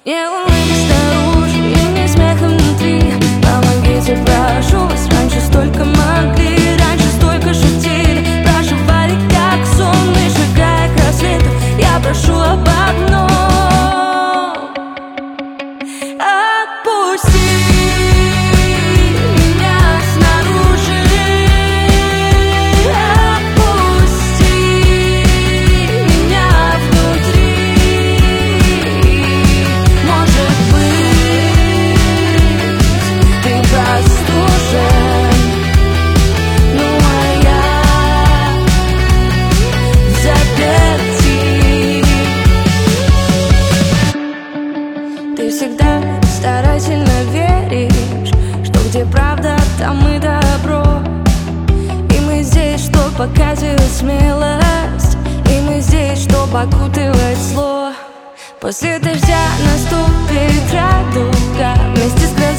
Не улыбки снаружи и не смеха внутри. Помогите, прошу вас, раньше столько могли, раньше столько шутили, проживали как сон, и шагая к рассвету, я прошу об одном: отпусти меня снаружи, отпусти меня внутри. Может быть, ты простужен, ну а я взаперти. Ты всегда старательно веришь, что где правда, там и добро. И мы здесь, чтоб показывать смелость, и мы здесь, чтоб окутывать зло. После дождя наступит радуга вместе с грозой.